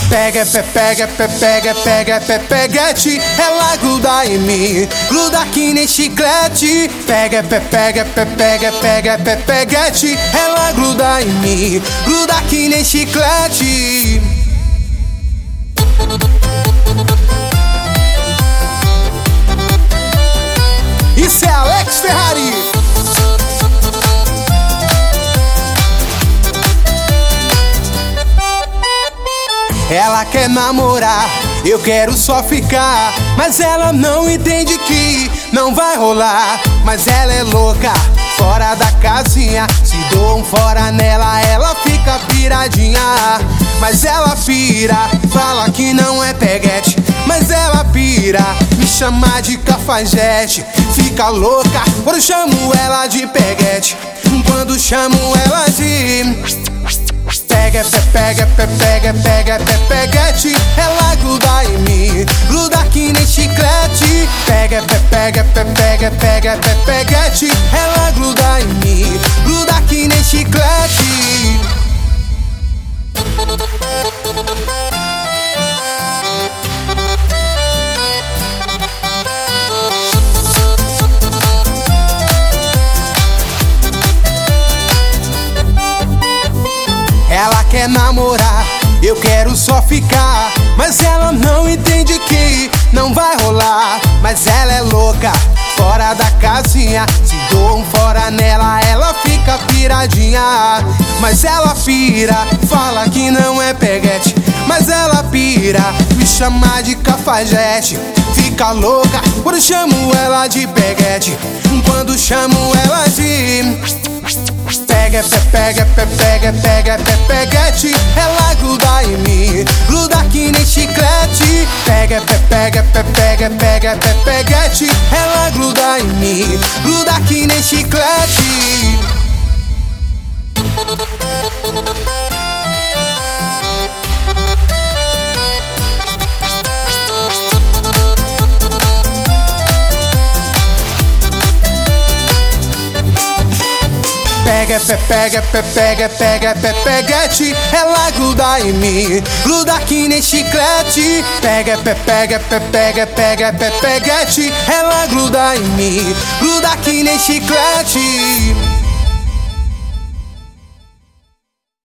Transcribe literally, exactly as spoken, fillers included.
Pega, pe, pega, pe, pega, pega, pe, peguete. Ela gruda em mim, gruda que nem chiclete. Pega, pe, pega, pe, pega, pega, pe, peguete. Ela gruda em mim, gruda que nem chiclete. Isso é Alex Ferrari. Ela quer namorar, eu quero só ficar, mas ela não entende que não vai rolar. Mas ela é louca, fora da casinha. Se dou um fora nela, ela fica piradinha. Mas ela pira, fala que não é peguete. Mas ela pira, me chama de cafajeste. Fica louca quando chamo ela de peguete. Quando chamo ela de... Pega, pe, pega, pe, pega, pega, pe, peguete. Ela gruda em mim, gruda que nem chiclete. Pega, pe, pega, pe, pega, pega, pe, peguete. Ela gruda em mim, gruda que nem chiclete. Ela quer namorar, eu quero só ficar, mas ela não entende que não vai rolar. Mas ela é louca, fora da casinha. Se dou um fora nela, ela fica piradinha. Mas ela pira, fala que não é peguete. Mas ela pira, me chama de cafajeste. Fica louca quando chamo ela de peguete. Quando chamo ela de... Pega, pe, pega, pe, pega, pega, pe, peguete. Ela gruda em mim, gruda que nem chiclete. Pega, pe, pega, pe, pega, pega, pe, peguete. Ela gruda em mim, gruda que nem chiclete. Pega, pe, pega, pe, pega, pega, pe, peguete. Ela gruda em mim, gruda que nem chiclete. Pega, pe, pega, pe, pega, pega, pe, peguete. Ela gruda em mim, gruda que nem chiclete.